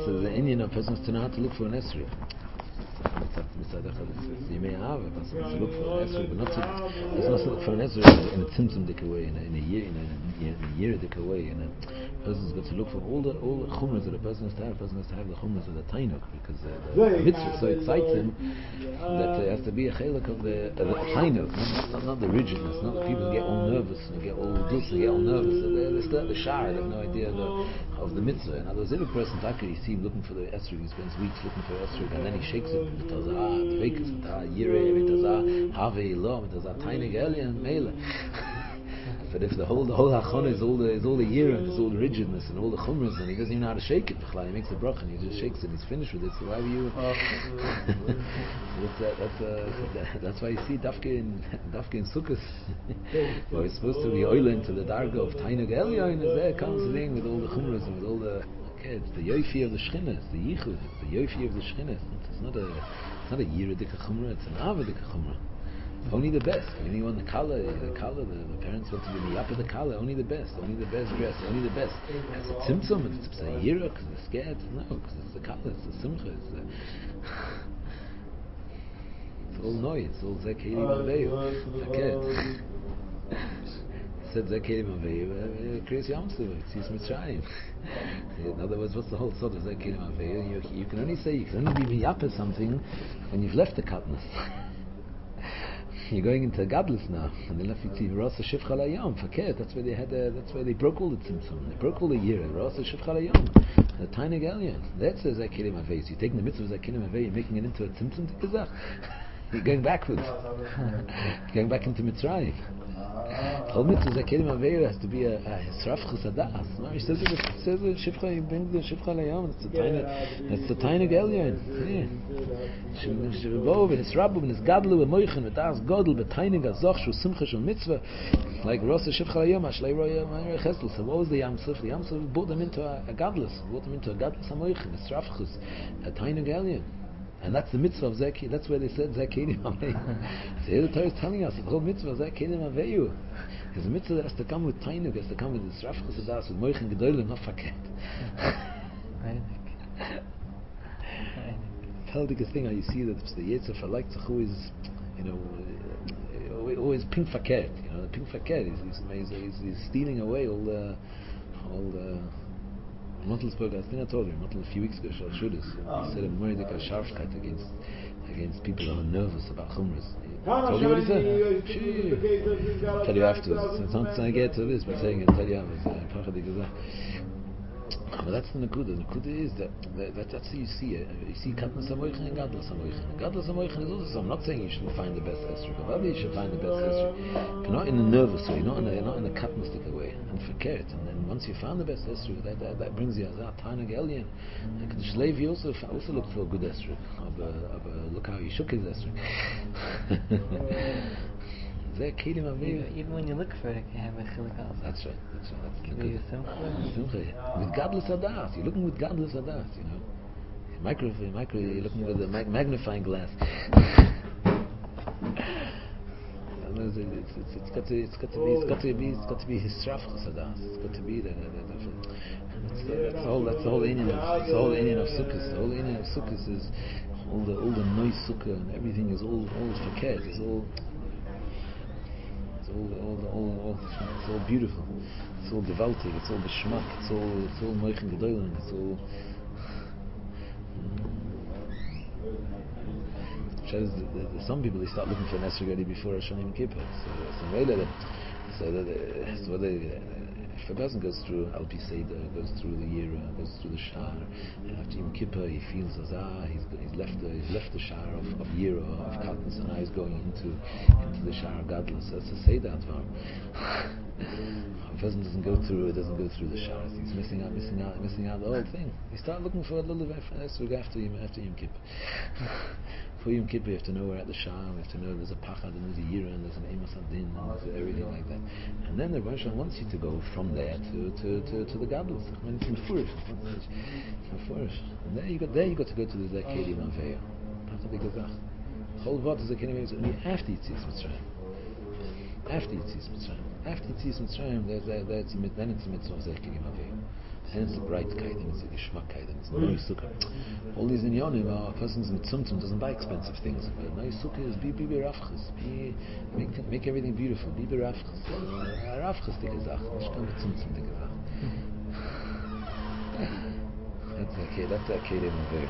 the Indian of persons to know how to look for an esrog. You may have a person to look for an esrog, but not to look for an esrog in a tzimtzum dik way, in a year dik way. And a person's got to look for all the chumras that a person has to have. A person has to have the chumras of the tainuk, because the mitzvah so excites him that there has to be a chelik of the tainuk, not the rigidness, not the people who get all nervous and get all dus and get all nervous. They still have the shah, they have no idea of the mitzvah. In other words, every person you see him looking for the esrog, he spends weeks looking for esrog, and then he shakes it. But if the whole hachana is all the year and there's all the rigidness and all the chumras, and he doesn't even know how to shake it, he makes the bracha and he just shakes it and he's finished with it. So why were you? That's why you see Dafke in Sukkot, where it's supposed to be oil into the darga of Tainug Elyon, is there comes the thing with all the chumras and with all the. Okay, it's the yofi of the shchina, it's the yichud, it's the yofi of the shchina. It's not a yiridika chumra, it's an avidika chumra. Only the best. When you want the kala, the parents want to be miyapa the kala, only the best dress, only the best. It's a tzimtzum, it's a yira, because they're scared. No, because it's the kala, it's the simcha, it's all noise, it's all zekeli maveyu. Okay. Said zekeli maveyu, Kriyas Yamsuf, it's Mitzrayim. In other words, what's the whole sort of zekeli maveyu? You can only be miyapa something when you've left the katnas. You're going into gadlus now, and then if you see Rasa Shivcha Layam, Fakir, that's where they broke all the tzimtzum, they broke all the year, Rasa Shivcha Layam, the tiny galleon. That's a Zekilim Avei. You're taking the mitzvah of Zekilim Avei, you're making it into a tzimtzum tikazach. You're going backwards. You're going back into Mitzrayim. The whole mitzvah of Zekilim Avei has to be a Srafchus Adas. No, he says Shivcha, he brings the Shivcha Layam, it's the tiny galleon. Shivov and Israbu and Gadlu and Moichin and Das Godel but tiny Gazoch Shu Simcha Shul Mitzvah like Rosa Shivcha Layam Ashlei Roya Chesel. So what was the Yamsuf? The Yamsuf brought them into a Gadlus, a Moichin, a Srafchus, a tiny galleon. And that's the mitzvah of Zeki. That's where they said Zekilim Aveyu. So here the Torah is telling us the whole mitzvah of Zekilim Aveyu is a mitzvah that has to come with Tainuk, has to come with the Srafchus Adas, with Moichin Gedolim, not Faket. Peldic thing how you see that the Yetzer Falak who is, always pink Faket. The pink Faket he's stealing away all the Mottelsberg, I think I told you, Mottel a few weeks ago, Shalshudas, he said a Moridika Sharfkeit against people who are nervous about Chumras. Told you what he said? Tell you afterwards. It's not saying I get to this, but saying it, tell you afterwards. But that's the Nakuda. The Nakuda is that's how you see it. You see Katnas HaMoichin and Gadlas HaMoichin. Gadlas HaMoichin is also, I'm not saying you should find the best Esrog. Obviously you should find the best Esrog. But not in a nervous way, not in a Katnastic way. And forget. And then once you found the best Esrog, that brings you Azat, Tanag Elyon. And Kadosh Levi also looked for a good Esrog. Look how he shook his Esrog. Even when you look for it, you have a chilik also. That's right. With godless adas, you're looking with godless adas. Micro, you're looking with a magnifying glass. It's got to be his shrafchus adas. It's got to be that's the whole Indian of Sukkot. The whole Indian of Sukkot is all the noise sukkah and everything is all fakir. It's all beautiful. It's all devoted. It's all the shmak. It's all moichin gedolim. It's all. Some people they start looking for an esrog already before Rosh Hashanah Yom Kippur. If a person goes through Alpi Seder, goes through the year, goes through the Shar, and after Yom Kippur he feels as he's left the Shar of year of Katnas, and now he's going into the Shar of Gadlus. That's a Seder Advar. A person doesn't go through the Shar. He's missing out the whole thing. You start looking for a little bit after Yom Kippur. For Yom Kippur, you have to know we're at the Shah, we have to know there's a Pachad, and there's an Ira, and there's an Emas Adin, and there's everything like that. And then the Rosh wants you to go from there to the Gadlus. When it's Mefurish. And there you got to go to the Zekeli Maveya. Pachad Igazach. The whole Vot is Zekeli Maveya only after Yitzis Mitzrayim. After Yitzis Mitzrayim, then it's a mitzvah of Zekeli Maveya. and it's a bright kaidim, it's a geschmack kaidim, it's no sukkah. All these inyanim are persons with tzumtzum doesn't buy expensive things. But no sukkah is be berafchas, make everything beautiful. Be berafchas, rafchas dike zach, nicht kann mit tzumtzum dike zach. That's a kaidim over.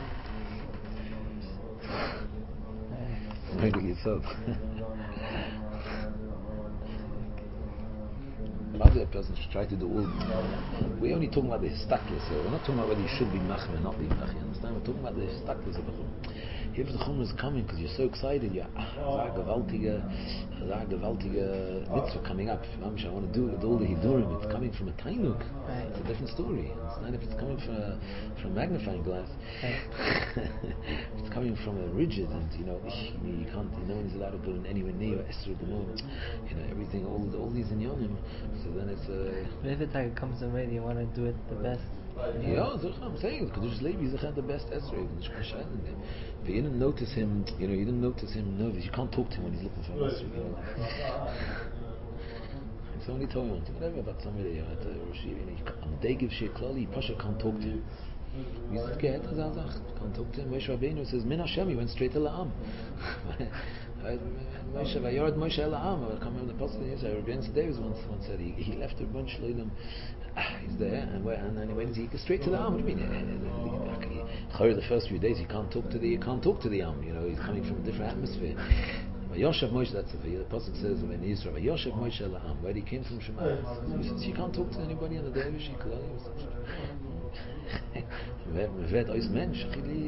Where do you yourself? Other person should try to do all. We're only talking about the histaklis here. We're not talking about whether you should be machmir or not be machmir. You understand? We're talking about the histaklis of the chum. If the chum is coming because you're so excited, you're gewaltige mitzvah coming up. I want to do it with all the hidurim. It's coming from a tainuk. It's a different story. It's not if it's coming from a magnifying glass. It's coming from a rigid, and you can't. No one is allowed to go anywhere near Esrog. Everything. All these inyanim. So then it's But if it's like it comes already, you want to do it the best. Yeah, that's what I'm saying. Because Levi is the best Esrog. But you didn't notice him. You didn't notice him nervous. You can't talk to him when he's looking for an Esrog. Somebody told me whatever about somebody at Roshi. On the day give Shir Klali, Pasha can't talk to him. He's scared. Can't talk to him. Moshe Rabbeinu says, Min Hashem. He went straight to La'am. Moshe Vayard Moshe La'am. I come remember the pasuk in Israel. Rabbeinu Davis once said he left a bunch of Leilim. He's there, and then he went straight to the Am. What do you mean? The first few days he can't talk to the Am. He's coming from a different atmosphere. Yoshev Moshe, that's the pasuk says in Israel. Yoshev Moshe La'am, where he came from Shema. He says you can't talk to anybody on the day of Shikla. Vet ois mensch,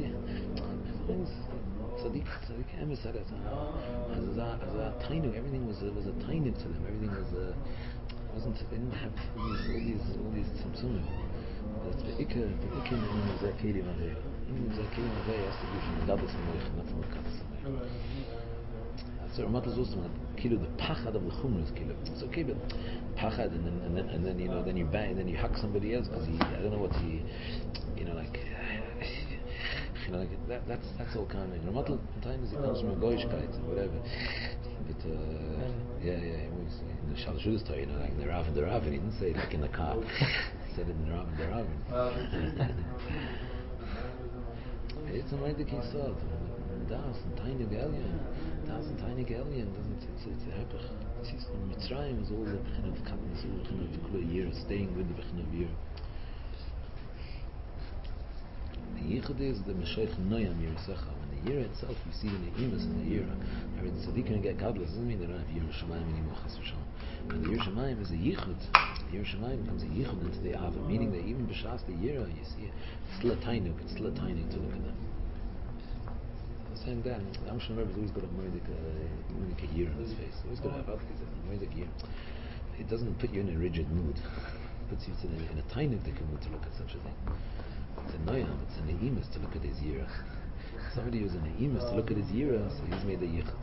Tzaddik Emes had it. As a tainuk, everything was a tainuk to them. Everything was they didn't have all these tzimtzumim. That's the ikar in Zakelim Avei. In Zakelim Avei has to be from the Dadas Hamoich, not from the Kadas Hamoich. So Ramat is also the pachad of the chumra is kilo. It's okay, but pachad and then then you bang, then you hack somebody else because I don't know what that's all kind of. Ramat sometimes it comes from a goyishkeit or whatever. But always in the Shalashudis Torah, like the Rav and the Rav, and he didn't say it like in the car. He said it in the Rav and the Rav. It's a mighty kisod. Das and tiny galleon. It's a hepech. It's Mitzrayim is all the kind of katnas, all the kind of year, staying with the kind of year. The yichud is the Meshoich Noyam Yerisecha. When the year itself, we see the Neimas in the year. I mean, so they can get Kabbalah. Doesn't mean they don't have Yerushalayim anymore. But the Yerushalayim is a yichud. The Yerushalayim becomes a yichud into the Ava, meaning that even b'shas the year, you see it's still a tainuk to look at them. Saying that, Amshon Rebbe has always got a moedik year on his face. Always got to have a moedik year. It doesn't put you in a rigid mood. It puts you in a tainuk mood to look at such a thing. It's a noyam, it's a neimus to look at his year. Somebody who's a neimus to look at his year, so he's made a yichud.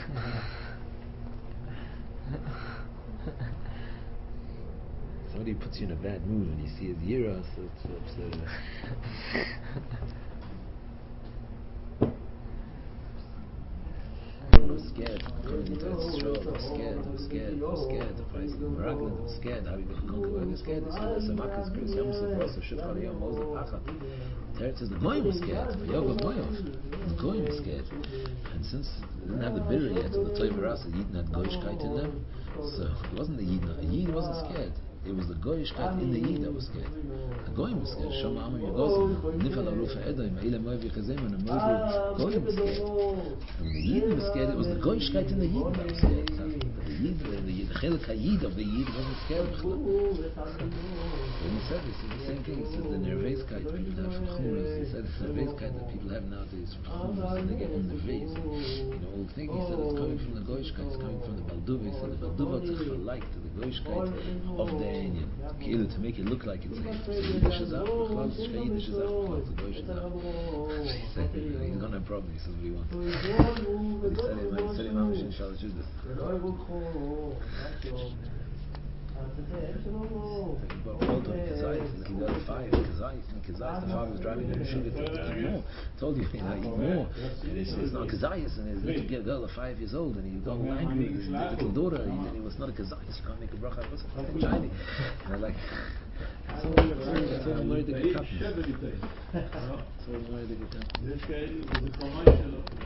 Somebody puts you in a bad mood when you see his year, so it's I was scared. Coming into Eretz Yisrael, I was scared. The price of Meraglim, I was scared. How are you going to conquer? I was scared. They said, Samakas, Chris, Yamsuf, Rosa, Shifchal, Yom, Mosel, Pachat. Teretz says, the Goyim was scared. Yoga Moyov. The Goyim was scared. And since they didn't have the bitter yet, of the Toiv Rasa, Yidin had Goyishkeit in them, so it wasn't the Yidin. A Yid wasn't scared. It was the Goyishkeit in the Yid that was scared. The Goyim was scared. Shama Amam Yagozim, Nifal Arufa Edom, Eila Moev Yechazem, and the Goyim was scared. And the Yid was scared. It was the Goyishkeit in the Yid that was scared. The Chelik HaYid of the Yid wasn't scared. When he said this, it's the same thing. He said the Nerveiskeit people have from Chumras. He said it's the Nerveiskeit that people have nowadays from Chumras, and they get on the face. Old thing. He said it's coming from the Goyishkeit. It's coming from the Balduva. He said the Balduva tzich like to the Goyishkeit of the Enyan. To make it look like it's a Yiddish Zach. It's a Yiddish Zach. It's a Goyish Zach. He said he's going to have problems. He says what he wants. He said him Amish in Shalashudis. The father was driving in the Shiva. Told you, eat more. It's not Kazayas, and his little girl of 5 years old, and he got all angry with his little daughter. He was not a Kazayas. You can't make a bracha. It wasn't shiny. And I like. So This guy was a commercial